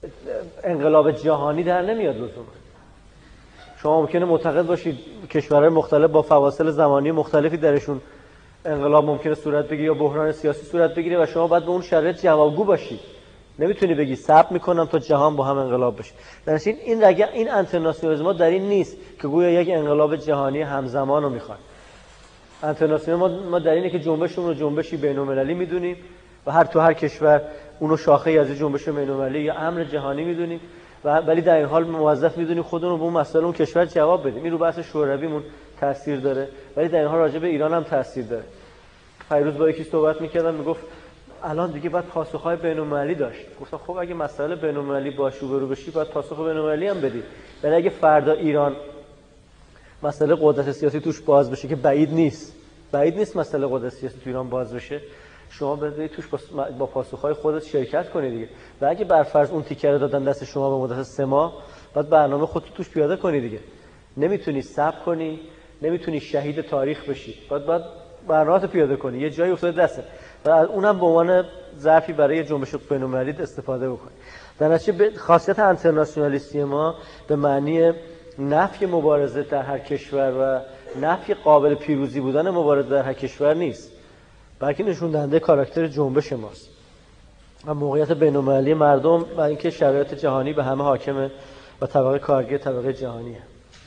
انقلاب جهانی در نمیاد لزوما. شما ممکنه معتقد باشید کشورهای مختلف با فواصل زمانی مختلفی درشون انقلاب ممکنه صورت بگیره یا بحران سیاسی صورت بگیره و شما باید به اون شرایط جوابگو باشید. نمیتونی بگی صبر میکنم تا جهان با هم انقلاب بشه. در نتیجه این انترناسیونالیسم در این نیست که گویا یک انقلاب جهانی همزمان رو میخواد. انترناسیونالیسم ما در اینه که جنبشمون رو جنبشی بین‌المللی میدونیم و هر کشور اونو شاخه‌ای از جنبش بین‌المللی یا امر جهانی میدونیم ولی در این حال موظف میدونیم خودمون رو به اون مسائل اون کشور جواب بدیم. این رو بحث شورویمون تاثیر داره ولی در این حال راجع به ایران هم تاثیر داره. پیروز با یکی صحبت می‌کردم میگفت الان دیگه باید پاسخ‌های بین‌المللی داشت. گفتم خب اگه مسائل بین‌المللی باش روبرو بشی باید پاسخ بین‌المللی هم بدی. ولی اگه فردا ایران مسئله قدرت سیاسی توش باز بشه که بعید نیست مسئله قدرت سیاسی تو ایران باز بشه، شما باید توش با پاسخ‌های خودت شرکت کنی دیگه. و اگه بر فرض اون تیکر رو دادن دست شما به مدت 3 ماه، باید برنامه خودت توش پیاده کنی دیگه. نمیتونی صبر کنی، نمیتونی شهید تاریخ بشی. باید برنامه‌ت پیاده کنی. یه جایی افتاده دسته و اونم به عنوان ظرفی برای جنبش بین‌المللی استفاده بکنی. در نتیجه خاصیت انترناسیونالیستی ما به معنی نفی مبارزه در هر کشور و نفی قابل پیروزی بودن مبارزه در هر کشور نیست، بلکه نشون دهنده کاراکتر جنبش ماست و موقعیت بین‌المللی مردم و اینکه شرایط جهانی به همه حاکمه و طبقه کارگر طبقه جهانیه.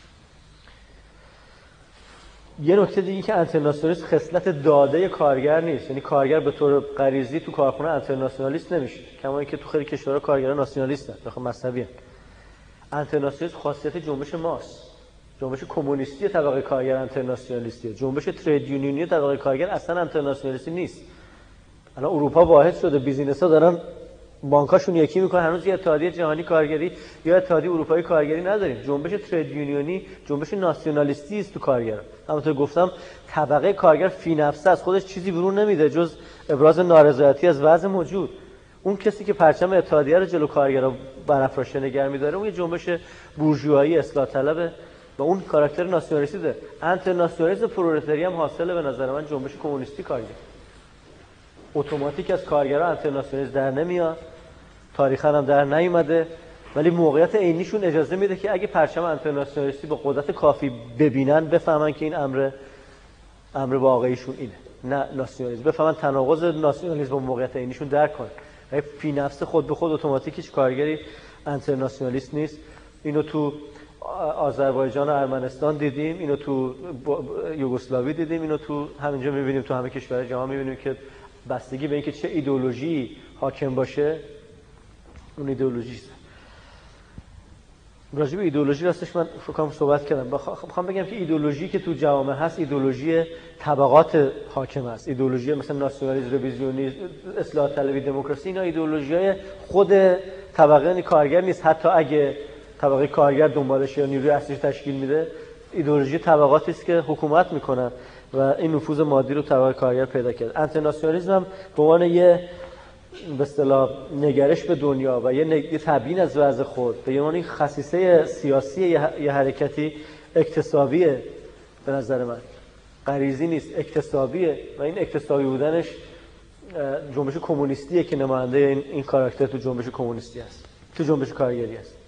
یه نکته دیگه که انترناسیونالیسم خصلت داده کارگر نیست، یعنی کارگر به طور غریزی تو کارخونه انترناسیونالیست نمیشه، کما اینکه تو خیلی کشورها کارگران ناسیونالیستن، بخوام مذهبی ان. انترناسیونالیسم خاصیت جنبش ماست. جنبش کمونیستی طبقه کارگر انترناسیونالیستیه، جنبش ترید یونیونی طبقه کارگر اصلا انترناسیونالیستی نیست. الان اروپا واحد شده، بیزینس‌ها دارن بانکاشون یکی میکنن، هنوز یه اتحادیه جهانی کارگری یا اتحادیه اروپایی کارگری نداریم. جنبش ترید یونیونی جنبش ناسیونالیستی است تو کارگر. همونطور گفتم طبقه کارگر فی نفسه از خودش چیزی بیرون نمیده جز ابراز نارضایتی از وضع موجود. اون کسی که پرچم اتحادیه رو جلو کارگرا برافراشته نگه می‌داره اون یه جنبش بورژوایی اصلاح طلبه و اون کاراکتر ناسیونالیستی داره. انترناسیونالیسم پرولتاری هم حاصله به نظر من جنبش کمونیستی کارگر. اتوماتیک از کارگرا انترناسیونالیسم در نمیاد، تاریخاً هم در نیومده، ولی موقعیت عینیشون اجازه میده که اگه پرچم انترناسیونالیستی با قدرت کافی ببینن بفهمن که این امر واقعیشون اینه، نه ناسیونالیسم. بفهمن تناقض ناسیونالیسم با موقعیت عینیشون درک کنن. فی نفس خود به خود اتوماتیک هیچ کارگری انترناسیونالیست نیست. اینو تو آذربایجان و ارمنستان دیدیم، اینو تو یوگسلاوی دیدیم، اینو تو همینجا می‌بینیم، تو همه کشورهای جهان می‌بینیم که بستگی به اینکه چه ایدئولوژی حاکم باشه اون ایدئولوژیست. راجع به ایدئولوژی راستش من فکرام صحبت کردم. میخوام بگم که ایدئولوژی که تو جامعه هست ایدئولوژی طبقات حاکم است. ایدئولوژی مثلا ناسیونالیسم، رویزیونیسم، اصلاح طلبی، دموکراسی، اینا ایدئولوژی‌های خود طبقه کارگر نیست. حتی اگه طبقه کارگر دنبالش یا نیروی اصلیش تشکیل میده، ایدئولوژی طبقاتی است که حکومت میکنن و این نفوذ مادی رو طبقه کارگر پیدا کرد. انترناسیونالیسم هم به عنوان یه به اصطلاح نگرش به دنیا و یه تبیین از وضع خود، به عنوان خصیصه سیاسی یه حرکتی اکتسابیه، به نظر من غریزی نیست، اکتسابیه و این اکتسابی بودنش جنبش کمونیستیه که نماینده این کاراکتر تو جنبش کمونیستی است، تو جنبش کارگری است.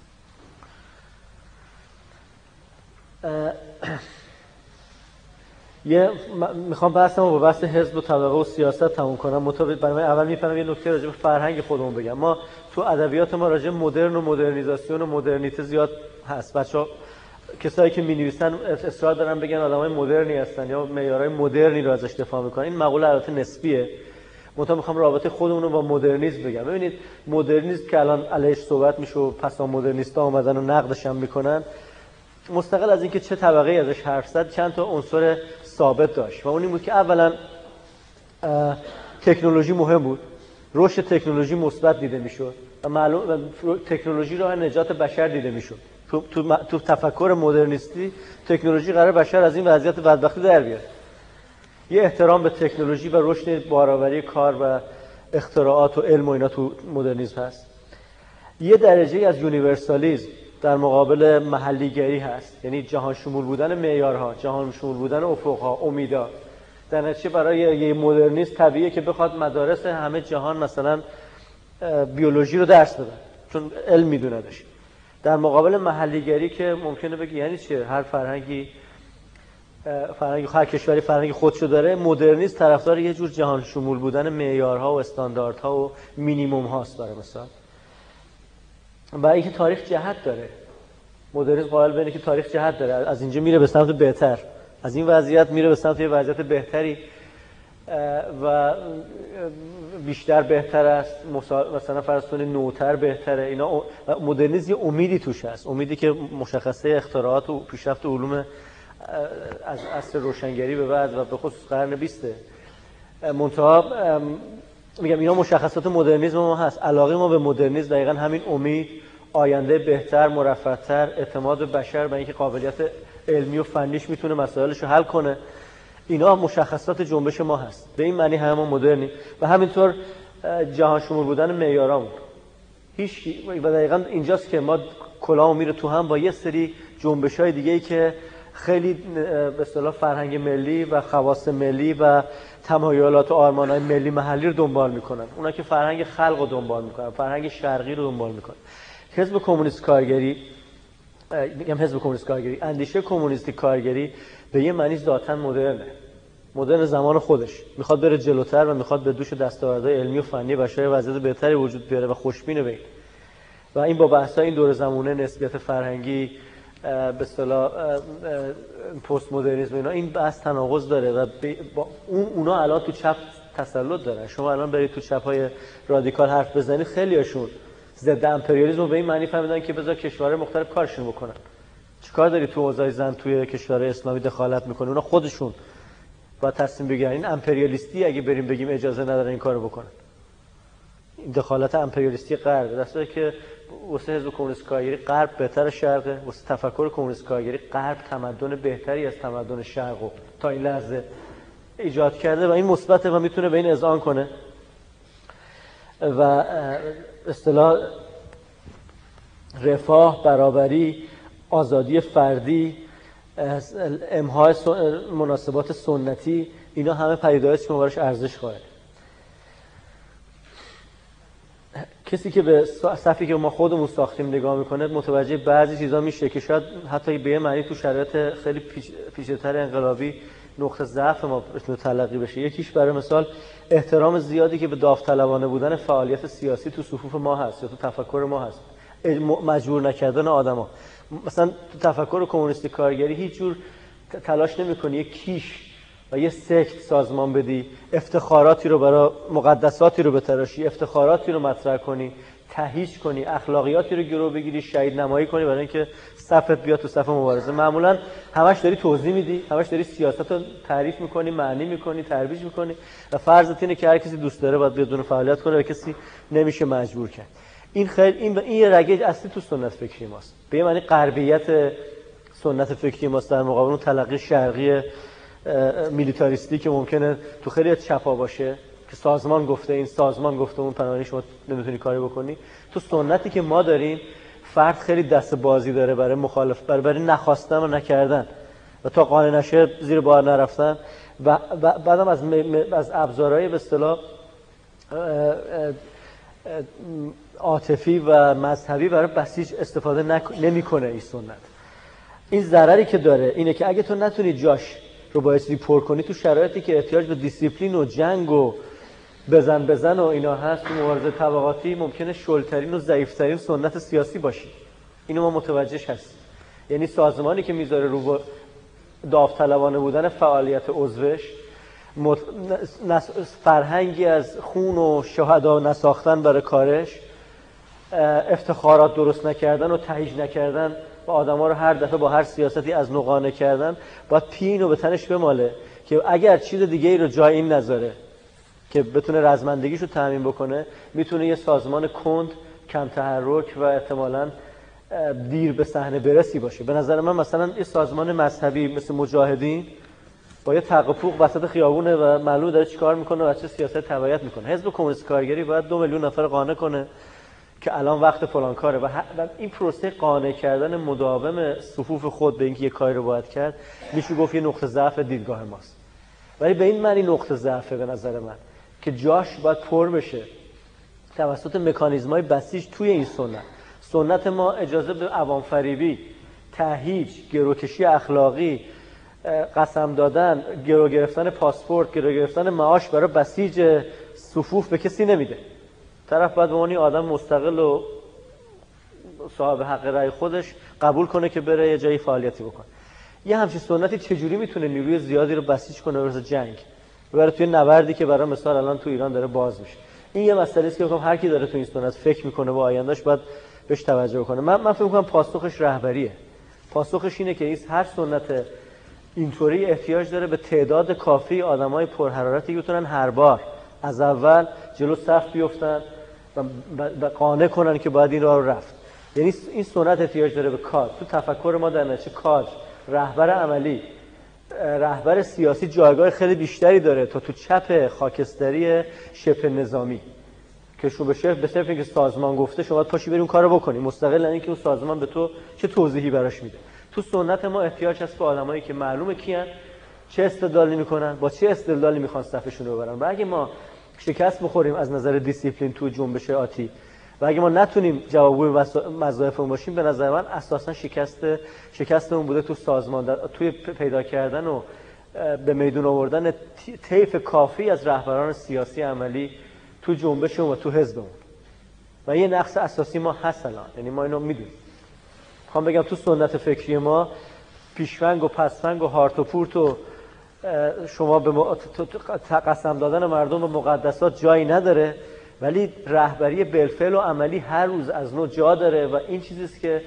میخوام بحثمو با بحث حزب و طبقه و سیاست تموم کنم. مطابق برای من اول میفهمم یه نکته راجع به فرهنگ خودمون بگم. ما تو ادبیات ما راجع به مدرن و مدرنیزاسیون و مدرنیته زیاد هست. بچه‌ها کسایی که می‌نویسن اصرار دارن بگن آدمای مدرنی هستن یا معیارهای مدرنی رو ازش دفاع می‌کنن. این مقوله البته نسبیه. منتها میخوام رابطه خودمون رو با مدرنیسم بگم. ببینید مدرنیسم که الان علیهش صحبت میشه و پسا مدرنیستا اومدن و نقدش هم میکنن، مستقل از اینکه چه طبقه ازش حرف زد چند تا عنصر ثابت داشت و اون این بود که اولا تکنولوژی مهم بود، رشد تکنولوژی مثبت دیده میشد و معلوم تکنولوژی راه نجات بشر دیده میشد. تو تفکر مدرنیستی تکنولوژی قرار بشر از این وضعیت بدبختی در بیاره. یه احترام به تکنولوژی و رشد بارآوری کار و اختراعات و علم و اینا تو مدرنیسم هست. یه درجه از یونیورسالیسم در مقابل محلیگری هست، یعنی جهان شمول بودن معیارها، جهان شمول بودن افقها، امیدا. در نتیجه برای یه مدرنیست طبیعیه که بخواد مدارس همه جهان مثلا بیولوژی رو درس بدن، چون علم میدوندش. در مقابل محلیگری که ممکنه بگی یعنی چه، هر فرهنگی هر کشوری فرهنگ خودشو داره، مدرنیسم طرفدار یه جور جهان شمول بودن معیارها و استانداردها و مینیمم هاست برای مثال. و اینکه تاریخ جهت داره. مدرنیسم قائل به اینه که تاریخ جهت داره، از اینجا میره به سمت بهتر، از این وضعیت میره به سمت یه وضعیت بهتری و بیشتر بهتر است، مثلا فرض کنید نوتر بهتره. اینا مدرنیسم یه امیدی توش هست، امیدی که مشخصه اختراعات و پیشرفت علوم از عصر روشنگری به بعد و به خصوص قرن 20 منتها میگم اینا مشخصات مدرنیسم ما هست. علاقه ما به مدرنیسم دقیقاً همین امید، آینده بهتر، مرفه‌تر، اعتماد به بشر و اینکه قابلیت علمی و فنیش میتونه مسائلش رو حل کنه، اینا مشخصات جنبش ما هست. به این معنی همه ما مدرنیم و همینطور جهان شمول بودن معیارامون. هیچ و دقیقاً اینجاست که ما کلامون میره تو هم با یه سری جنبش‌های دیگه‌ای که خیلی به اصطلاح فرهنگ ملی و خواص ملی و تمایلات و آرمان‌های ملی محلی رو دنبال میکنن. اونا که فرهنگ خلق رو دنبال میکنن، فرهنگ شرقی رو دنبال میکنن. حزب کمونیست کارگری، میگم حزب کمونیست کارگری، اندیشه کمونیستی کارگری به یه معنی ذاتاً مدرنه. مدرن زمان خودش، میخواد بره جلوتر و میخواد به دوش دستاوردهای علمی و فنی بشر وضعیت بهتری وجود بیاره و خوشبینه به این. و این با بحث‌های این دور زمانه نسبیت فرهنگی به اصطلاح پست مدرنیسم اینا، این بحث تناقض داره و با اونا الان تو چپ تسلط دارن. شما الان برید تو چپ‌های رادیکال حرف بزنید، خیلی‌هاشون ضد امپریالیسم رو به این معنی فهمیدن که بذار کشورهای مختلف کارشون بکنن. چیکار داری تو اوضاع زن توی کشورهای اسلامی دخالت میکنه؟ اونا خودشون با تصمیم بگیرن. این امپریالیستی اگه بریم بگیم اجازه نداره این کارو بکنن. این دخالت امپریالیستی غرب، در صورتی که واسه حزب کمونیست کارگری غرب بهتر شرقه، واسه تفکر کمونیست کارگری غرب تمدن بهتری از تمدن شرق رو تا این لحظه ایجاد کرده و این مثبته و میتونه به این اذعان کنه. و اصطلاح رفاه، برابری، آزادی فردی، امهای مناسبات سنتی، اینا همه پدیده‌هایی که ما براش ارزش قائلیم. کسی که به صفی که ما خودمون ساختیم نگاه میکنه متوجه بعضی چیزا میشه که شاید حتی به یه معنی تو شرایط خیلی پیچیده‌تر انقلابی نقطه ضعف ما بتونه تلقی بشه. یکیش برای مثال احترام زیادی که به داوطلبانه بودن فعالیت سیاسی تو صفوف ما هست یا تو تفکر ما هست، مجبور نکردن آدما. مثلا تو تفکر کمونیستی کارگری هیچ جور تلاش نمی‌کنی یک کیش و یه سکت سازمان بدی، افتخاراتی رو برای مقدساتی رو بتراشی، افتخاراتی رو مطرح کنی، تهییج کنی، اخلاقیاتی رو گرو بگیری، شهید نمایی کنی برای اینکه صفت بیاد تو صف مبارزه. معمولا همش داری توضیح میدی، همش داری سیاست رو تعریف میکنی، معنی میکنی، ترویج میکنی و فرضت اینه که هر کسی دوست داره باید بدون فعالیت کنه و کسی نمیشه مجبور کرد. این خیلی این یه رگه اصلی تو سنت فکری ماست. به معنی غربیت سنت فکری ماست در مقابل اون تلقی شرقی میلیتاریستی که ممکنه تو خیلی چپا باشه که سازمان گفته این، سازمان گفته اون، بنابراین شما نمیتونی کاری بکنی. تو سنتی که ما داریم فرد خیلی دست بازی داره برای مخالفت، برای نخواستن و نکردن و تا قانع نشه زیر بار نرفتن و بعدم از ابزارهای به اصطلاح عاطفی و مذهبی برای بسیج استفاده نمیکنه. این سنت این ضرری که داره اینه که اگه تو نتونی جاش رو بایستی پر کنی تو شرایطی که احتیاج به دیسیپلین و جنگ و بزن و اینا هست، تو مبارزه طبقاتی ممکنه شلترین و ضعیفترین سنت سیاسی باشی. اینو ما متوجهش هستیم. یعنی سازمانی که میذاره رو داوطلبانه بودن فعالیت عضوش، فرهنگی از خون و شهدا نساختن برای کارش، افتخارات درست نکردن و تهییج نکردن و آدما رو هر دفعه با هر سیاستی از نقانه کردن، باید پینو به تنش بماله که اگر چیز دیگه ای رو جای این نذاره که بتونه رزمندگیشو تامین بکنه، میتونه یه سازمان کند، کم تحرک و احتمالاً دیر به صحنه برسی باشه. به نظر من مثلا یه سازمان مذهبی مثل مجاهدین با یه تق و پوق وسط خیابونه و معلوم داره چیکار میکنه و چه سیاست تبعیت میکنه. حزب کمونیست کارگری باید 2 میلیون نفر قانع کنه که الان وقت فلان کاره و این پروسه قانع کردن مداوم صفوف خود به اینکه یه کاری رو باید کرد، میشه گفت یه نقطه ضعف دیدگاه ماست. ولی به این معنی نقطه ضعفه به نظر من که جاش باید پر بشه توسط مکانیزم‌های بسیج توی این سنت ما اجازه به عوام فریبی، تهییج، گروکشی اخلاقی، قسم دادن، گرو گرفتن پاسپورت، گرو گرفتن معاش برای بسیج صفوف به کسی نمیده. طرف باید به عنوان آدم مستقل و صاحب حق رأی خودش قبول کنه که بره یه جایی فعالیتی بکنه. یه همچین سنتی چجوری میتونه نیروی زیادی رو بسیج کنه واسه جنگ؟ ببره توی نبردی که برای مثال الان تو ایران داره باز میشه. این یه مسئله است که میگم هر کی داره تو این سنت فکر میکنه با آیندهش باید بهش توجه کنه. من فکر میکنم پاسخش رهبریه. پاسخش اینه که هر سنت اینطوری احتیاج داره به تعداد کافی آدمای پرحرارتی که بتونن هر بار از اول جلو صف بیفتن و قانع کنن که باید این راه رو رفت. یعنی این سنت احتیاج داره به کادر. تو تفکر ما در نتیجه کادر، رهبر عملی، رهبر سیاسی جایگاه خیلی بیشتری داره تا تو چپ خاکستری شبه نظامی که شو به صرف اینکه سازمان گفته شما باید پاشی بری اون کارو بکنی، مستقل از اینکه اون سازمان به تو چه توضیحی براش میده. تو سنت ما احتیاج هست به آدمایی که معلومه کیان، چه استدلالی میکنن، با چه استدلالی میخوان صفشون رو ببرن. و اگه ما شکست بخوریم از نظر دیسیپلین تو جنبش آتی و اگه ما نتونیم جوابگوی وظایفمون باشیم، به نظر من اساسا شکستمون بوده تو سازمان، توی پیدا کردن و به میدون آوردن طیف کافی از رهبران سیاسی عملی تو جنبشمون و تو حزبمون. و یه نقص اساسی ما هست الان، یعنی ما اینو میدونیم. میخوام بگم تو سنت فکری ما پیشفنگ و پسفنگ و هارت و پورت و شما به قسم دادن مردم به مقدسات جایی نداره، ولی رهبری بالفعل و عملی هر روز از نو جا داره و این چیزیست که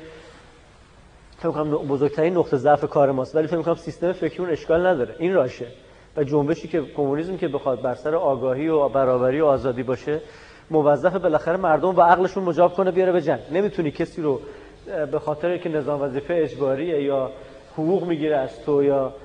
فکر کنم بزرگترین نقطه ضعف کار ماست. ولی فکر می‌کنم سیستم فکری اون اشکال نداره، این راشه. و جنبشی که کمونیسم که بخواد بر سر آگاهی و برابری و آزادی باشه، موظف بالاخره مردم با عقلشون مجاب کنه بیاره به جنگ. نمیتونی کسی رو به خاطر که نظام وظیفه اجباریه یا حقوق میگیره از تو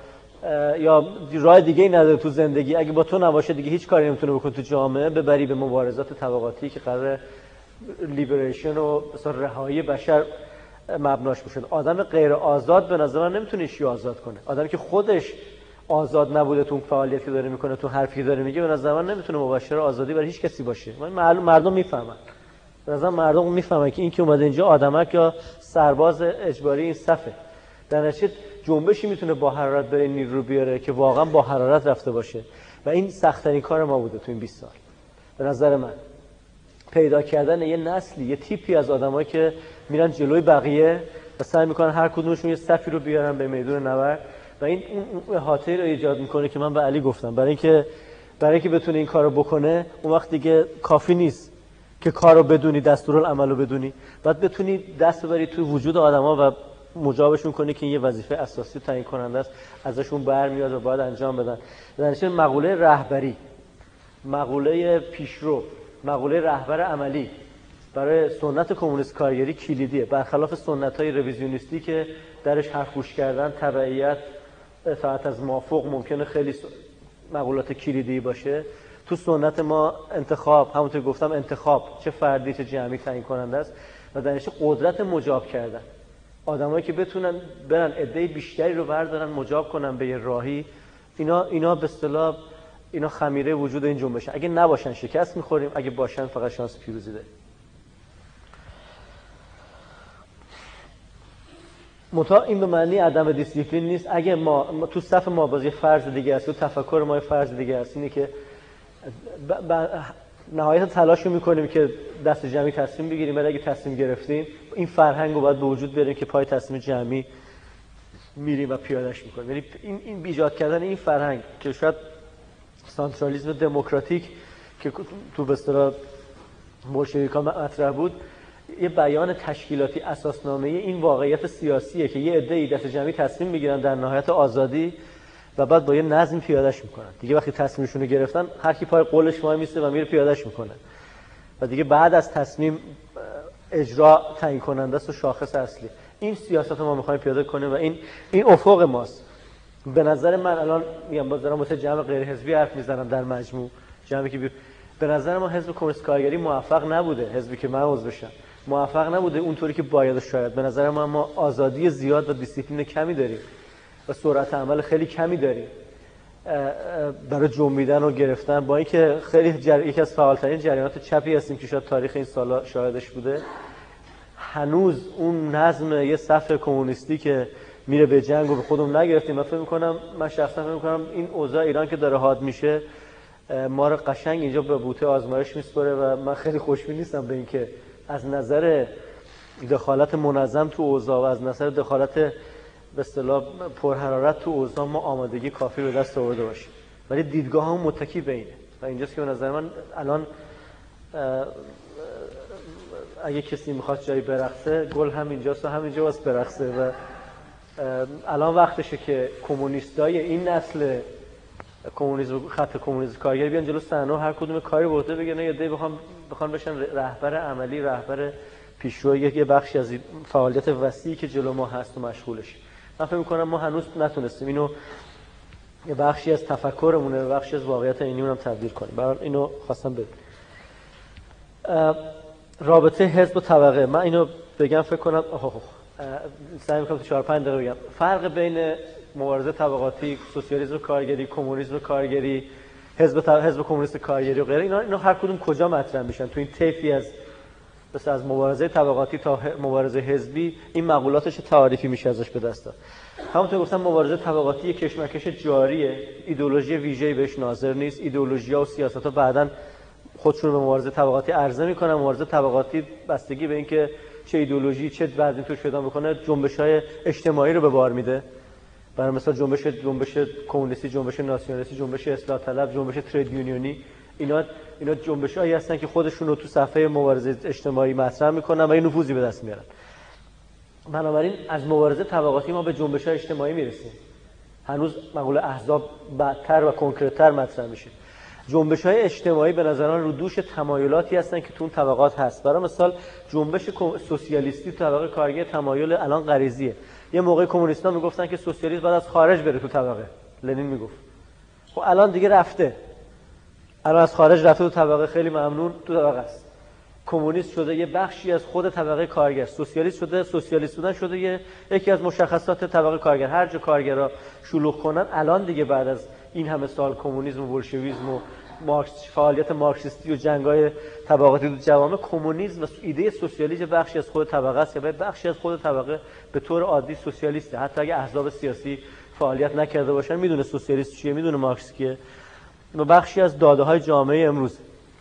یا راه دیگه ای نداره تو زندگی، اگه با تو نباشه دیگه هیچ کاری نمیتونه بکنه تو جامعه، ببری به مبارزات طبقاتی که قرار لیبریشن و مثلا رهایی بشر مبناش بشه. آدم غیر آزاد به نظر من نمیتونه ایشو آزاد کنه. آدمی که خودش آزاد نبوده تو اون فعالیتی که داره میکنه، تو حرفی که داره میگه، به نظر من نمیتونه مباشر آزادی برای هیچ کسی باشه. مردم میفهمن. به نظر مردم میفهمن که این که اومده اینجا آدمک یا سرباز اجباری این صفه. در نتیجه جنبشی میتونه با حرارت بره نیرو بیاره که واقعا با حرارت رفته باشه و این سخت‌ترین کار ما بوده تو این 20 سال. به نظر من پیدا کردن یه نسلی، یه تیپی از آدمایی که میرن جلوی بقیه و سعی میکنن هر کدومشون یه صفی رو بیارن به میدون نبرد و این احاطه‌ای رو ایجاد میکنه که من به علی گفتم، برای اینکه بتونه این کارو بکنه اون وقت دیگه کافی نیست که کارو بدونی، دستورالعمل رو بدونی، بعد بتونی دست ببری تو وجود آدما و مجابشون کنی که این یه وظیفه اساسی تعیین کننده است، ازشون برمیاد و باید انجام بدن. در نتیجه مقوله رهبری، مقوله پیشرو، مقوله رهبر عملی برای سنت کمونیست کارگری کلیدیه، برخلاف سنت‌های رویزیونیستی که درش حرف گوش کردن، تبعیت، اطاعت از مافوق ممکنه خیلی مقولات کلیدی باشه. تو سنت ما انتخاب، همونطور گفتم انتخاب چه فردی چه جمعی تعیین کننده است و در نتیجه قدرت مجاب کردن، آدمایی که بتونن برن عده بیشتری رو بردارن مجاب کنن به یه راهی، اینا به اصطلاح اینا خمیره وجود این جنبشه. اگه نباشن شکست می‌خوریم، اگه باشن فقط شانس پیروزی داریم. این به معنی عدم دیسیپلین نیست. اگه ما تو صف ما بازی فرض دیگه است، تو تفکر ما فرض دیگه است، اینه که نهایت تلاش رو میکنیم که دست جمعی تصمیم بگیریم، ولی اگه تصمیم گرفتیم این فرهنگ رو باید به وجود بیاریم که پای تصمیم جمعی میریم و پیادهش میکنیم. یعنی این ایجاد کردن این فرهنگ که شاید سانترالیسم دموکراتیک که تو به اصطلاح بولشویک‌ها مطرح بود، یه بیان تشکیلاتی اساسنامه این واقعیت سیاسیه که یه عده‌ای دست جمعی تصمیم میگیرن در نهایت آزادی و بعد با یه نظم پیادهش میکنن. دیگه وقتی تصمیمشون رو گرفتن هر کی پای قولش وای میسته و میره پیادهش میکنه و دیگه بعد از تصمیم اجرا تعیین کننده است و شاخص اصلی. این سیاست ما میخوایم پیاده کنیم و این افق ماست. به نظر من الان میگم باز دارم واسه جمع غیر حزبی حرف میزنم، در مجموع جمعی که به نظر ما حزب کمونیست کارگری موفق نبوده، حزبی که من عضو بشم موفق نبوده اونطوری که باید. شاید به نظر من ما آزادی زیاد و دیسیپلین کمی داریم و سرعت عمل خیلی کمی داریم برای جنبیدن و گرفتن، با اینکه خیلی یکی از فعالترین جریانات چپی هستیم که شاید تاریخ این سالا شاهدش بوده، هنوز اون نظم یه صف کمونیستی که میره به جنگ و به خودمون نگرفتیم. من شخصا فکر می‌کنم این اوضاع ایران که داره حاد میشه ما رو قشنگ اینجا به بوته آزمایش میسپره و من خیلی خوشبین نیستم به اینکه از نظر دخالت منظم تو اوضاع و از نظر دخالت به اصطلاح پرحرارت تو اوضاع ما آمادگی کافی به دست آورده باشیم، ولی دیدگاهمون متکی به اینه و اینجاست که به نظر من الان اگه کسی میخواد جایی برقصه گل همینجاست و همینجا واسه برقصه و الان وقتشه که کمونیستای این نسل کمونیسم، خط کمونیسم کارگری بیان جلو صحنه، هر کدوم کاری به عهده بگیرن یا دی بخوان بشن رهبر عملی، رهبر پیشرو یه بخشی از فعالیت وسیعی که جلو ما هست و مشغولش. من فکر می‌کنم ما هنوز نتونستیم اینو یه بخشی از تفکرمونه، بخشی از واقعیت عینیمون هم تبدیل کنیم. برای اینو خواستم بگم. رابطه حزب و طبقه، من اینو بگم فکر کنم سعی می‌کنم تو 4-5 دقیقه بگم. فرق بین مبارزه طبقاتی، سوسیالیسم کارگری، کمونیسم کارگری، حزب کمونیست کارگری و غیره، اینا هر کدوم کجا مطرح میشن تو این طیفی از مثلا از مبارزه طبقاتی تا مبارزه حزبی، این مقولاتش تعریفی میشه ازش به دست داد. همونطور گفتم مبارزه طبقاتی یک کشمکش جاریه، ایدئولوژی ویژه‌ای بهش ناظر نیست. ایدئولوژی‌ها و سیاست‌ها بعداً خودشون به مبارزه طبقاتی عرضه میکنن. مبارزه طبقاتی بستگی به اینکه چه ایدئولوژی چه وضعی توش پیدا بکنه جنبش‌های اجتماعی رو به بار میده. برای مثال جنبش کمونیستی، جنبش ناسیونالیستی، جنبش اصلاح طلب، جنبش ترید یونیونی، اینا جنبش‌هایی هستن که خودشون رو تو صفحه مبارزه اجتماعی مطرح میکنن و این نفوذی به دست میارن. بنابراین از مبارزه طبقاتی ما به جنبش‌های اجتماعی میرسیم. هنوز مقوله احزاب بعدتر و کنکرت‌تر مطرح میشه. جنبش‌های اجتماعی به نظر من رو دوش تمایلاتی هستن که تو اون طبقات هست. برای مثال جنبش سوسیالیستی تو طبقه کارگر تمایل الان غریزیه. یه موقع کمونیست‌ها میگفتن که سوسیالیسم بعد از خارج بره تو طبقه. لنین میگفت. خب الان دیگه رفته. الان از خارج رفته تو طبقه، خیلی ممنون، تو طبقه است. کمونیست شده یه بخشی از خود طبقه کارگر، سوسیالیست شده، سوسیالیست بودن شده یکی از مشخصات طبقه کارگر. هر جا کارگرها شلوغ کنن الان دیگه بعد از این همه سال کمونیسم و بولشویسم و فعالیت مارکسیستی و جنگ‌های طبقاتی تو جوامع، کمونیسم و ایده سوسیالیسم بخشی از خود طبقه است یا بخشی از خود طبقه به طور عادی سوسیالیسته. حتی اگه احزاب سیاسی فعالیت نکرده باشن میدونه سوسیالیست چیه، میدونه مارکس کیه و بخشی از داده‌های جامعه امروز.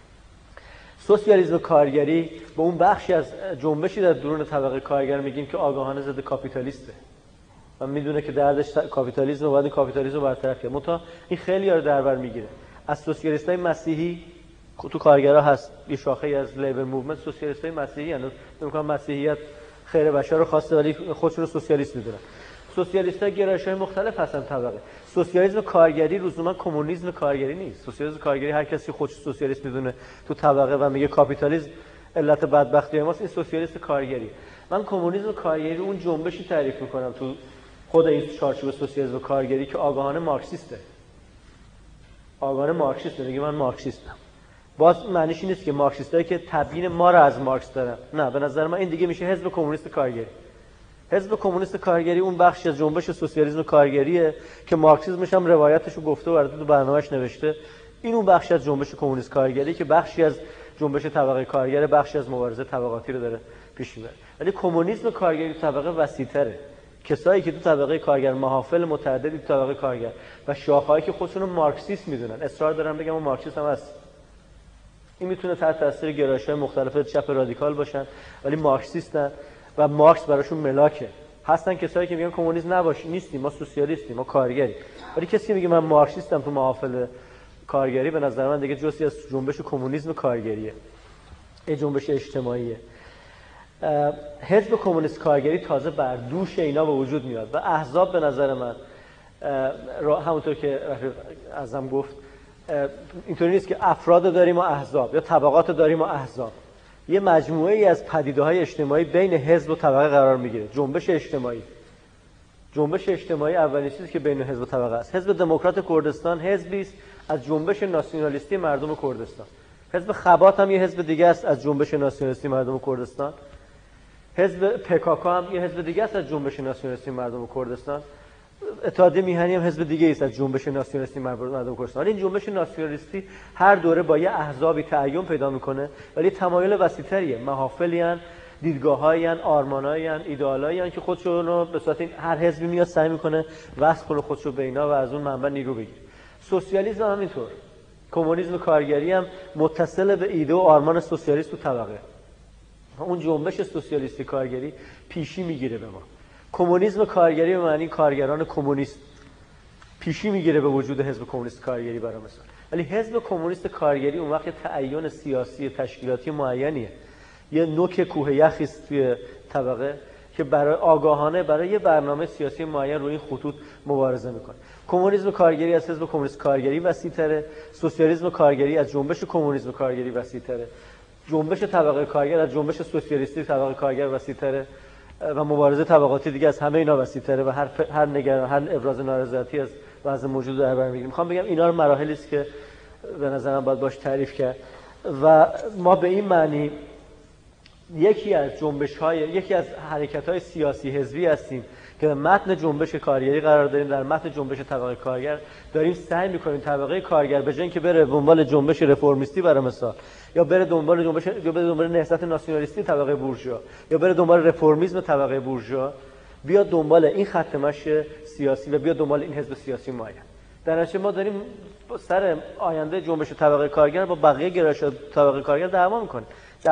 سوسیالیسم کارگری به اون بخشی از جنبشی در درون طبقه کارگر میگیم که آگاهانه ضد کاپیتالیسته و میدونه که دردش کاپیتالیسم و باید کاپیتالیسم رو برطرف کنه. منتها این خیلی ها رو در بر میگیره. از سوسیالیستای مسیحی تو کارگرها هست، یه شاخه از لیبر موومنت سوسیالیستای مسیحی، یعنی میگم مسیحیت خیر بشر رو خواسته ولی خودشون رو سوسیالیست میدونن. سوسیالیست‌ها گرایش‌های مختلف هستن طبقه. سوسیالیسم کارگری لزوما کمونیسم کارگری نیست. سوسیالیسم کارگری هر کسی خودش سوسیالیست میدونه تو طبقه و میگه کاپیتالیسم علت بدبختی ماست، این سوسیالیست کارگری. من کمونیسم کارگری اون جنبشی تعریف میکنم تو خود این چارچوب سوسیالیسم کارگری که آگاهانه مارکسیسته. آگاهانه مارکسیسته، میگه من مارکسیستم. باز معنیش این نیست که مارکسیستایی که تبیین ما رو از مارکس دارن. نه، به نظر من این دیگه میشه حزب کمونیست کارگری. حزب کمونیست کارگری اون بخشی از جنبش سوسیالیسم کارگریه که مارکسیسمش هم روایتش رو گفته و تو برنامه‌اش نوشته. این اون بخشی از جنبش کمونیست کارگری که بخشی از جنبش طبقه کارگر، بخشی از مبارزه طبقاتی رو داره پیش میبره. ولی کمونیسم کارگری طبقه وسیع‌تره. کسایی که تو طبقه کارگر، محافل متعددی تو طبقه کارگر و شاخه‌هایی که خودشون رو مارکسیست میدونن، اصرار دارن بگم اون مارکسیست هم هست. این میتونه تحت تاثیر گرایش‌های مختلف چپ رادیکال باشن ولی مارکسیستن و مارکس براشون ملاکه. هستن کسایی که میگن کمونیست نباش، نیستیم، ما سوسیالیستیم، ما کارگری. ولی کسی که میگه من مارکسیستم تو محافل کارگری، به نظر من دیگه جزئی از جنبش کمونیسم کارگریه. این جنبش اجتماعیه. حزب کمونیست کارگری تازه بر دوش اینا به وجود میاد و احزاب به نظر من همونطور که رفیق اعظم گفت اینطوری نیست که افراد داریم و احزاب یا طبقات داریم و احزاب. یه مجموعه ای از پدیده‌های اجتماعی بین حزب و طبقه قرار میگیره. جنبش اجتماعی اولین چیزی که بین حزب و طبقه است. حزب دموکرات کردستان حزبی است از جنبش ناسیونالیستی مردم کردستان. حزب خبات هم یه حزب دیگه است از جنبش ناسیونالیستی مردم کردستان. حزب PKK هم یه حزب دیگه است از جنبش ناسیونالیستی مردم کردستان. اتحادیه میهنی هم حزب دیگه است از جنبش ناسیونالیستی مردم کردستان. این جنبش ناسیونالیستی هر دوره با یه احزابی تعین پیدا میکنه ولی تمایل وسیع‌تریه، محافلی ان، دیدگاه‌هایی ان، آرمان‌هایی ان، ایدئالایی ان که خودشون رو به صورت هر حزبی میاد سعی میکنه وصل کنه خودشو به اینا و از اون منبع نیرو بگیره. سوسیالیسم هم اینطور، کمونیسم کارگری هم متصل به ایده و آرمان سوسیالیست و طبقه. اون جنبش سوسیالیستی کارگری پیشی میگیره به ما. کمونیسم کارگری به معنی کارگران کمونیست پیشی میگیره به وجود حزب کمونیست کارگری برای مثال. ولی حزب کمونیست کارگری اون وقت تعین سیاسی تشکیلاتی معینیه، یه نوک کوه یخی است توی طبقه که برای آگاهانه برای یه برنامه سیاسی معین روی این خطوط مبارزه میکنه. کمونیسم کارگری از حزب کمونیست کارگری وسیع‌تره، سوسیالیسم کارگری از جنبش کمونیسم کارگری وسیع‌تره، جنبش طبقه کارگر از جنبش سوسیالیستی طبقه کارگر وسیع‌تره و مبارزه طبقاتی دیگه از همه اینا وسیع‌تره و هر ابراز نارضایتی از وضع موجود در بر میگیریم. میخوام بگم اینا رو مراحلی است که به نظرم باید باش تعریف کرد و ما به این معنی یکی از حرکت‌های سیاسی حزبی هستیم که در متن جنبش کارگری قرار داریم، در متن جنبش طبقه کارگر داریم سعی می‌کنیم طبقه کارگر به جای اینکه بره دنبال جنبش رفرمیستی برای مثال یا بره دنبال جنبش یا بره دنبال نهضت ناسیونالیستی طبقه بورژوا یا بره دنبال رفرمیسم طبقه بورژوا، بیاد دنبال این خط مشی سیاسی و بیاد دنبال این حزب سیاسی معین. در نتیجه ما داریم سر آینده جنبش طبقه کارگر با بقیه گرایش‌های طبقه کارگر دعوا می‌کنیم،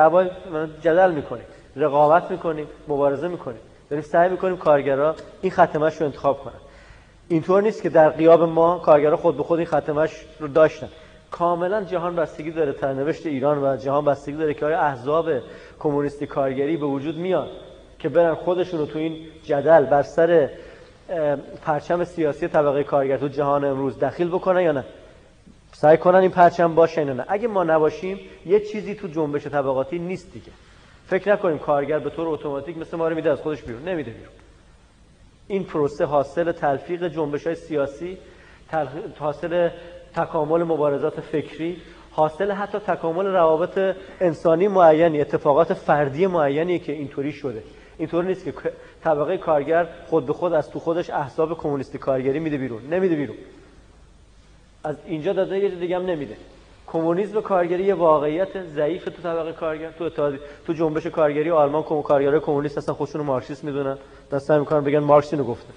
جدل می‌کنیم، رقابت می‌کنیم، مبارزه می‌کنیم، داریم سعی می‌کنیم کارگرها این خط مشی رو انتخاب کنن. اینطور نیست که در غیاب ما کارگرها خود به خود این خط مشی رو داشتن. کاملا جهان بستگی داره، سرنوشت ایران و جهان بستگی داره که آیا احزاب کمونیستی کارگری به وجود میاد که برن خودشون رو تو این جدل بر سر پرچم سیاسی طبقه کارگر تو جهان امروز دخیل بکنن یا نه، سعی کنن این پرچم باشه یا نه. اگه ما نباشیم یه چیزی تو جنبش طبقاتی نیست دیگه. فکر نکنیم کارگر به طور اتوماتیک مثل ما رو میده از خودش بیرون، نمیده بیرون. این پروسه حاصل تلفیق جنبش‌های سیاسی، حاصل تکامل مبارزات فکری، حاصل حتی تکامل روابط انسانی معینی، اتفاقات فردی معینی که اینطوری شده. اینطور نیست که طبقه کارگر خود به خود از تو خودش احزاب کمونیستی کارگری میده بیرون، نمیده بیرون. از اینجا داده یه دیگه هم نمیده. کمونیسم کارگری یه واقعیت ضعیف تو طبقه کارگر، تو جنبش کارگری آلمان کارگرای کمونیست اصلا خودشون رو مارکسیست میدونن، دستا میکنن بگن مارکس اینو گفته.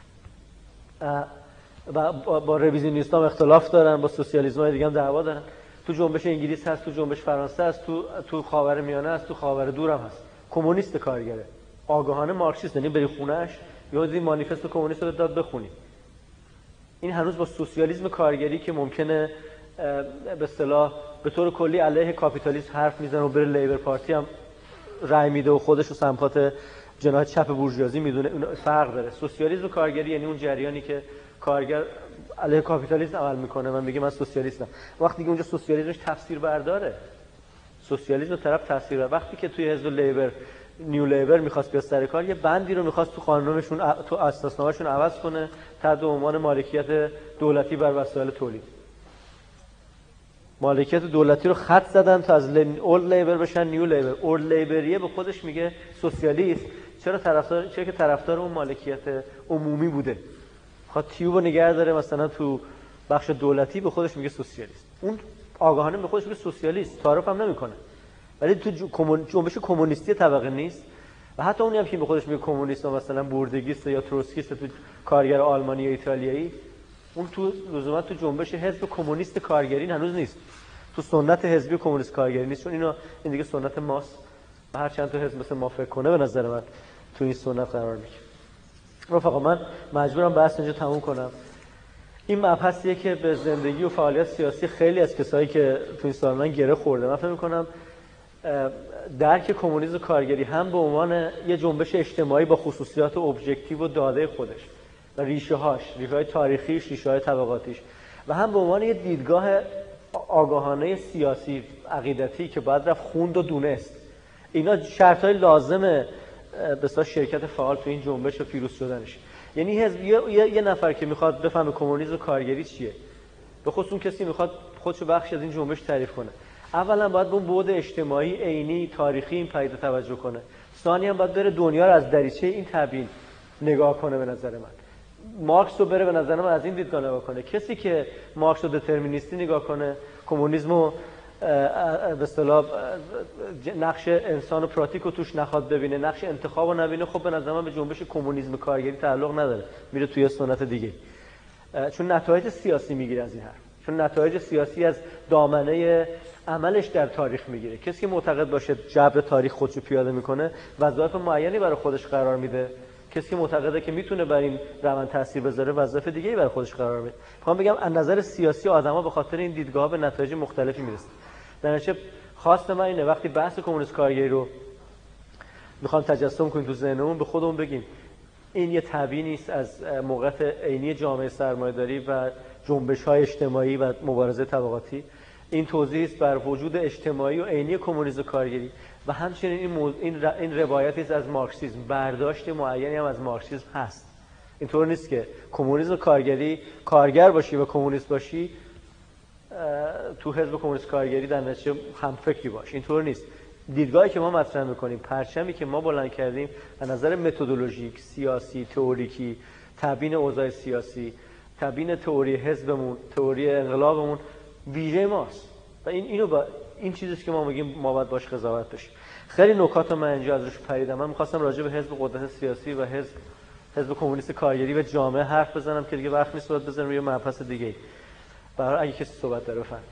با رویزیونیست‌ها اختلاف دارن، با سوسیالیسم‌های دیگه هم دعوا دارن. تو جنبش انگلیس هست، تو جنبش فرانسه هست، تو خاورمیانه هست، تو خاور دور هم هست. کمونیست کارگره، آگاهانه مارکسیست، یعنی بری خونه‌اش یا دی مانیفست کمونیست رو داد بخونی. این هنوز با سوسیالیسم کارگری که ممکنه به اصطلاح به طور کلی علیه کاپیتالیسم حرف میزنه و بره لیبر پارتی هم رای میده و خودش رو سمت جناح چپ بورژوازی میدونه، فرق داره. سوسیالیسم کارگری یعنی اون جریانی که کارگر علیه کاپیتالیسم عمل میکنه، من میگم من سوسیالیستم. وقتی که اونجا سوسیالیسمش تفسیر برداره، سوسیالیسم طرف تفسیر برداره. وقتی که توی حزب لیبر نیو لیبر میخواست بیاد سر کار، یه بندی رو میخواست تو قانونشون تو اساسنامه‌شون عوض کنه تحت عنوان مالکیت دولتی بر وسایل تولید. مالکیت دولتی رو خط زدن تا از اولد لیبر بشن نیو لیبر. اولد لیبریه به خودش میگه سوسیالیست، چرا که طرفدار اون مالکیت عمومی بوده، خاطر تیوب نگه داره مثلا تو بخش دولتی، به خودش میگه سوسیالیست. اون آگاهانه به خودش میگه سوسیالیست، تعارف هم نمیکنه، ولی تو جنبش کمونیستی طبقه نیست. و حتی اونی هم که به خودش میگه کمونیست مثلا بوردگیست یا تروتسکیست تو کارگر آلمانی یا ایتالیایی، اون تو لزوما تو جنبش حزب کمونیست کارگری هنوز نیست، تو سنت حزبی کمونیست کارگری نیست، چون این دیگه سنت ماست و هر چند تا حزب مثل ما فکر کنه به نظر من تو این سنت قرار میگیره. رفقا من مجبورم بحث اینجا تموم کنم. این مبحثیه که به زندگی و فعالیت سیاسی خیلی از کسایی که تو این سالن گره خورده. من فکر می‌کنم درک کمونیسم کارگری هم به عنوان یه جنبش اجتماعی با خصوصیات ابجکتیو و داده خودش و ریشه‌های تاریخیش، ریشه‌های طبقاتیش، و هم به عنوان یه دیدگاه آگاهانه سیاسی عقیدتی که باید رفت خوند و دونست. اینا شرط‌های لازمه به اصطلاح شرکت فعال تو این جنبش و پیروز شدنش. یعنی یه نفر که میخواد بفهمه کمونیسم کارگری چیه، به خصوص اون کسی میخواد خودشو بخشی از این جنبش تعریف کنه، اولا باید به اون بعد اجتماعی، عینی، تاریخی این پدیده توجه کنه. ثانیاً باید بره دنیا رو از دریچه این تبیین نگاه کنه. به نظر من مارکس رو بره به نظر من از این دیدگاه نگاه کنه. کسی که مارکس رو دترمینیستی نگاه کنه، کمونیسم رو به اصطلاح نقش انسان و پراتیک رو توش نخواد ببینه، نقش انتخاب رو نبینه، خب به نظر من به جنبش کمونیسم کارگری تعلق نداره، میره توی سنت دیگه. چون نتایج سیاسی میگیره از این حرف، چون نتایج سیاسی از دامنه عملش در تاریخ میگیره. کسی که معتقد باشه جبر تاریخ خودشو پیاده میکنه، وظایف معینی برای خودش قرار میده. کسی که معتقده که میتونه بر این روند تاثیر بذاره، وظایف دیگه‌ای برای خودش قرار میده. میخوام بگم از نظر سیاسی آدما به خاطر این دیدگاه به نتایج مختلفی میرسن. در نتیجه خواست من اینه وقتی بحث کمونیست کارگری رو میخوام تجسم کنیم تو ذهنمون، به خودمون بگیم این یه تبیینی است از موقعیت عینی جامعه سرمایه‌داری و جنبش‌های اجتماعی و مبارزه طبقاتی. این توضیح است بر وجود اجتماعی و عینی کمونیسم کارگری و همچنین این روایتی است از مارکسیسم. برداشت معینی هم از مارکسیسم هست. اینطور نیست که کمونیسم کارگری کارگر باشی و کمونیست باشی تو حزب کمونیست کارگری در نتیجه هم فکری باش. اینطور نیست. دیدگاهی که ما مطرح می‌کنیم، پرچمی که ما بلند کردیم از نظر متدولوژیک، سیاسی، تئوریکی، تبیین اوضاع سیاسی، تبیین تئوری حزبمون، تئوری انقلابمون ویژه ماست و این چیزیه که ما میگیم ما باید باش قضاوت بشیم. خیلی نکات من اینجا ازش پریدم. من می‌خواستم راجع به حزب قدرت سیاسی و حزب کمونیست کارگری و جامعه حرف بزنم که دیگه وقت نیست صحبت بزنم روی مبحث دیگه. برای اگه کسی صحبت داره بفرمایید.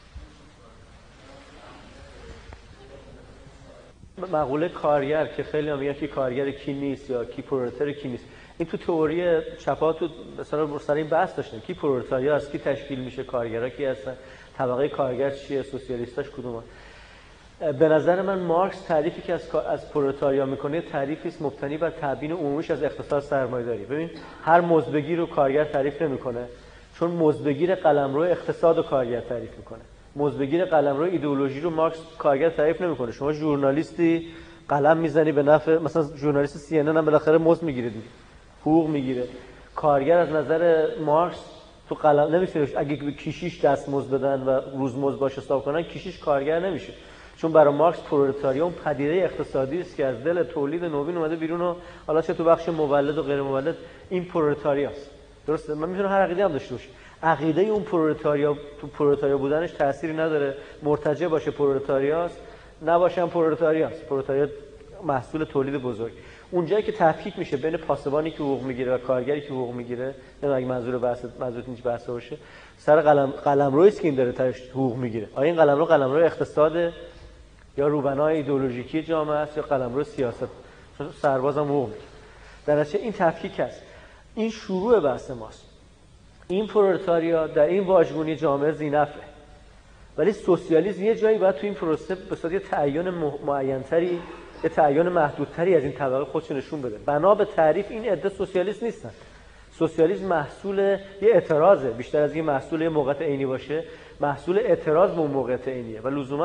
مقوله کارگر که خیلی هم میگن که کارگر کی نیست یا کی پرولتر کی نیست، این تو تئوری چپا تو مثلا سر این بحث داشتن کی پرولتاریا از کی تشکیل میشه، کارگرها کی هستن، طبقه کارگر چیه، سوسیالیستاش کدومن. به نظر من مارکس تعریفی که از پرولتاریا میکنه تعریفی است مبتنی بر تبیین عمومیش از اقتصاد سرمایه‌داری. ببین هر مزدگی رو کارگر تعریف نمیکنه، چون مزدگیر قلمرو اقتصاد و کارگر تعریف میکنه. مزدگیر قلمرو ایدئولوژی رو مارکس کارگر تعریف نمیکنه. شما ژورنالیستی قلم میزنی به نفع، مثلا ژورنالیست سی ان ان هم بالاخره مزد میگیره دیگه، حقوق میگیره. کارگر از نظر مارکس تو قلم نمیشه. اگه به کیشیش دستمزد بدن و روزمزد باش حساب کنن، کیشیش کارگر نمیشه. چون برای مارکس پرولتاریا اون پدیده اقتصادی است که از دل تولید نوین اومده بیرون و حالا چه تو بخش مولد و غیر مولد این پرولتاریاست. درسته؟ من میتونم هر عقیده هم داشته باشم. عقیده اون پرولتاریا تو پرولتاریا بودنش تأثیری نداره. مرتجع باشه پرولتاریاست، نباشه پرولتاریاست. پرولتاریا محصول تولید بزرگ. اونجایی که تفکیک میشه بین پاسبانی که حقوق میگیره و کارگری که حقوق میگیره، نه اگه منظورت اینج بحث باشه، سر قلمرویی است که این داره تاش حقوق میگیره. آیا این قلمرو اقتصاد یا روبنای ایدئولوژیکی جامعه است یا قلمرو سیاست؟ سربازم حقوق میگیره. در نتیجه این تفکیک است. این شروع بحث ماست. این پرولتاریا در این واژگونی جامعه ذی‌نفعه، ولی سوسیالیسم یه جایی باید تو این پروسه به صورت یه تعیین معین‌تری، یه تعیین محدودتری از این طبقه خودش نشون بده. بنا به تعریف این عده سوسیالیست نیستن. سوسیالیسم محصول یه اعتراضه، بیشتر از این محصول یه موقعیت عینی باشه، محصول اعتراض به اون موقعیت عینیه و لزوما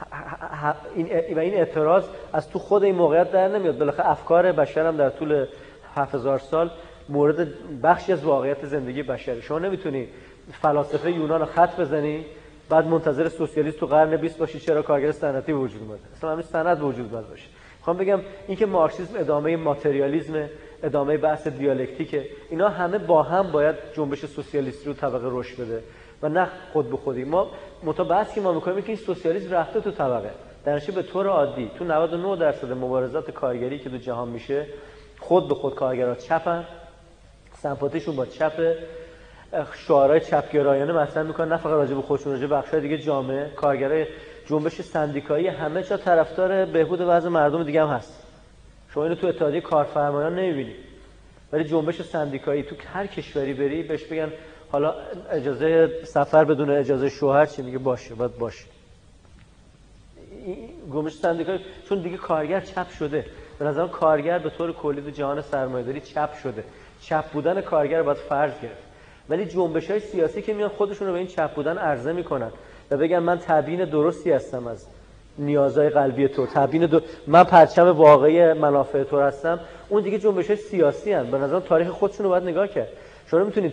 این اعتراض از تو خود این موقعیت در نمیاد. بالاخره افکار بشر هم در طول 7000 سال مورد بخشی از واقعیت زندگی بشره. شما نمیتونی فلاسفه یونان رو خط بزنی بعد منتظر سوسیالیست تو قرن 20 باشی چرا کارگر صنعتی وجود اومده. اصلا همین صنعت وجود باید باشه. میخوام بگم اینکه مارکسیسم ادامه ماتریالیسم، ادامه بحث دیالکتیکه، اینا همه با هم باید جنبش سوسیالیستی رو طبقه رشد بده و نه خود به خودی. ما بحثی که ما میکنیم که این سوسیالیسم رفته تو طبقه. در نتیجه به طور عادی تو 99% مبارزات کارگری که تو جهان میشه خود به خود کارگرها چپن، سمپاتیشون با چپ، شعارهای چپگرایانه مطرح میکنن، نه فقط راجع به خودشون، راجع به بخشای دیگه جامعه. کارگرای جنبش سندیکایی همه جا طرفدار بهبود وضع مردم دیگه هم هست. شما اینو تو اتحادیه کارفرمایان نمیبینی، ولی جنبش سندیکایی تو هر کشوری بری بهش بگن حالا اجازه سفر بدون اجازه شوهر چی، میگه باشه باید باشه. جنبش سندیکایی چون دیگه کارگر چپ شده. به نظر من کارگر به طور کلی تو جهان سرمایه‌داری چپ شده. چپ بودن کارگر باید فرض گرفت. ولی جنبش‌های سیاسی که میان خودشون رو به این چپ بودن عرضه میکنن و بگن من تبیین درستی هستم از نیازهای قلبی تو، من پرچم واقعی منافع تو هستم، اون دیگه جنبش‌های سیاسی هستن. به نظرم تاریخ خودشون رو باید نگاه کرد. شما میتونید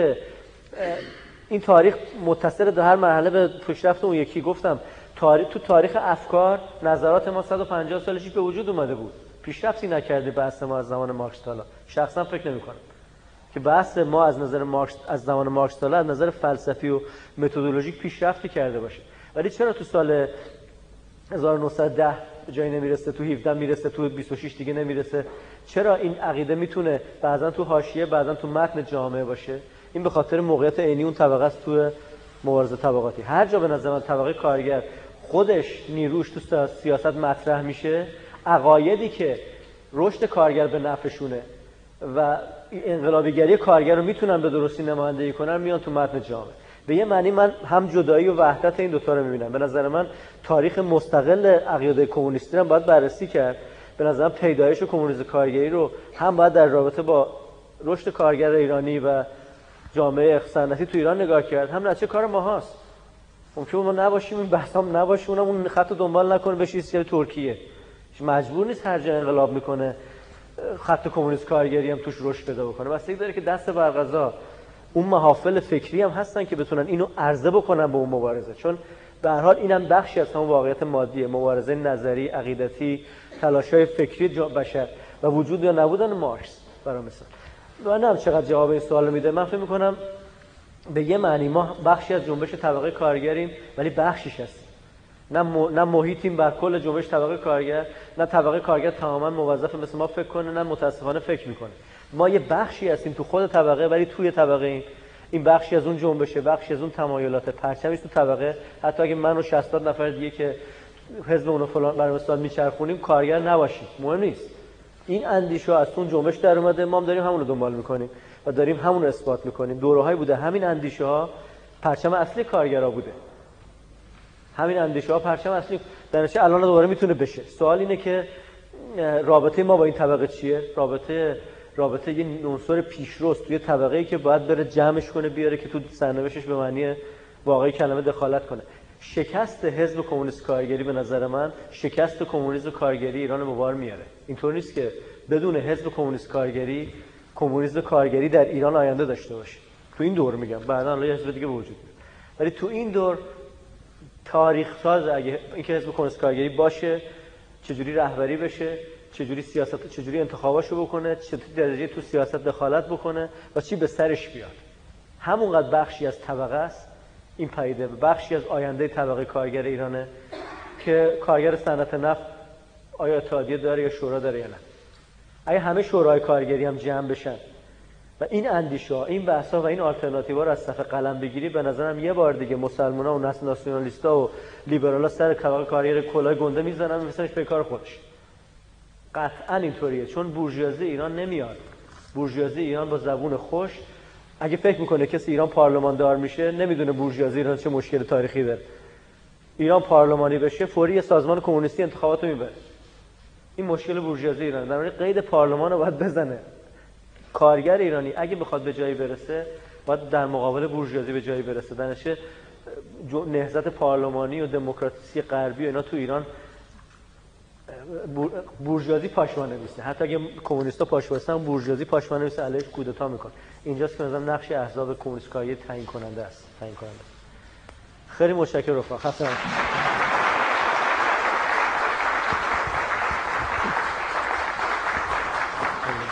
این تاریخ متصل در هر مرحله به پیشرفت اون یکی. گفتم تو تاریخ افکار نظرات ما 150 سالش به وجود اومده بود، پیشرفتی نکرده بحث ما از زمان مارکس تا حالا. شخصا فکر نمی‌کنم که بحث ما از نظر مارکس از زمان مارکس تا از نظر فلسفی و متدولوژیک پیشرفتی کرده باشه. ولی چرا تو سال 1910 جایی نمیرسه، تو 17 میرسه، تو 26 دیگه نمیرسه؟ چرا این عقیده میتونه بعضا تو حاشیه بعضا تو متن جامعه باشه؟ این به خاطر موقعیت عینی اون طبقه است تو مبارزه طبقاتی. هر جا به نظر من طبقه کارگر خودش نیروش تو سیاست مطرح میشه، عقایدی که رشد کارگر به نفعشونه و انقلابیگری کارگر رو میتونن به درستی نمایندگی کنن، میان تو متن جامعه. به یه معنی من هم جدایی و وحدت این دوتا رو میبینم. به نظر من تاریخ مستقل عقیده کمونیستی رو باید بررسی کرد. به نظر من پیدایش کمونیسم کارگری رو هم باید در رابطه با رشد کارگر ایرانی و جامعه صنعتی تو ایران نگاه کرد، هم نتیجه کار ما هست. ممکنه ما نباشیم، این بحث هم نباشه، اونم اون خط رو دنبال نکنه بشه ایستگاه ترکیه. مجبور نیست هر جا انقلاب میکنه خط کمونیست کارگری هم توش رشد پیدا بکنه. بستگی داره که دست برقضا اون محافل فکری هم هستن که بتونن اینو عرضه بکنن به اون مبارزه، چون به هر حال اینم بخشی از همون واقعیت مادیه، مبارزه نظری، عقیدتی، تلاش‌های فکری بشر و وجود یا نبودن مارکس برای مثال. من هم چقدر جواب این سوال میده. من فکر می‌کنم به یه معنی ما بخشی از جنبش طبقه کارگریم، ولی بخشیش هستیم. نه محیطیم بر کل جنبش طبقه کارگر، نه طبقه کارگر تماما موظف مثل ما فکر کنه، نه متاسفانه فکر میکنه. ما یه بخشی هستیم تو خود طبقه، ولی توی طبقه این بخشی از اون جنبشه، بخشی از اون تمایلات، پرچمش تو طبقه. حتی اگه من و 60 نفر دیگه که حزب اون فلان برای مثال میچرخونیم کارگر نباشیم، مهم نیست. این اندیشه از اون جنبش در اومده، ما هم داریم همون رو دنبال میکنیم و داریم همون رو اثبات میکنیم. دوره‌هایی بوده همین اندیشه ها پرچم اصلی کارگرا بوده. همین اندیشه ها پرچم اصلی در نتیجه الان دوباره میتونه بشه. سوال اینه که رابطه ما با این طبقه چیه؟ رابطه یه عنصر پیشروست توی طبقه‌ای که باید بره جمعش کنه، بیاره که تو سرنوشتش به معنی واقعی کلمه دخالت کنه. شکست حزب کمونیست کارگری به نظر من شکست کمونیسم کارگری ایران رو به بار میاره. اینطور نیست که بدون حزب کمونیست کارگری کمونیسم کارگری در ایران آینده داشته باشه. تو این دور میگم، بعدا الان یه حزب دیگه وجود میاد، ولی تو این دور تاریخ ساز اگه اینکه حزب کمونیست کارگری باشه، چجوری رهبری بشه، چجوری سیاست، چجوری انتخاباشو بکنه، چه درجه تو سیاست دخالت بکنه و چی به سرش بیاد، همونقدر بخشی از طبقه است این پدیده، بخشی از آینده طبقه کارگر ایرانه که کارگر صنعت نفت آیا اتحادیه داره یا شورا داره یا نه. اگه همه شورای کارگری هم جمع بشن و این اندیشه‌ها، این بحث‌ها و این آلترناتیوها رو از صف قلم بگیری، به نظرم یه بار دیگه مسلمان‌ها و ناسیونالیست‌ها و لیبرال‌ها سر طبقه کارگر کلاه گنده میزنن می‌فرستنش به کار خودش. قطعاً اینطوریه، چون بورژوازی ایران نمیاد. بورژوازی ایران با زبون خوش اگه فکر میکنه کسی ایران پارلماندار میشه، نمیدونه بورژوازی ایران چه مشکل تاریخی داره. ایران پارلمانی بشه فوری یه سازمان کمونیستی انتخاباتو میبره. این مشکل بورژوازی ایران، در واقع قید پارلمان رو باید بزنه. کارگر ایرانی اگه بخواد به جایی برسه باید در مقابل بورژوازی به جایی برسه. در نتیجه نهضت پارلمانی و دموکراسی غربی و اینا تو ایران بورژوازی پاشوانه میشه. حتی اگه کمونیستا پاشوانه بورژوازی پاشوانه میشه، علیش کودتا میکنه. اینجاست که مثلا نقش احزاب کمونیست کاری تعیین کننده است. خیلی متشکرم رفقا. خسته نباشید.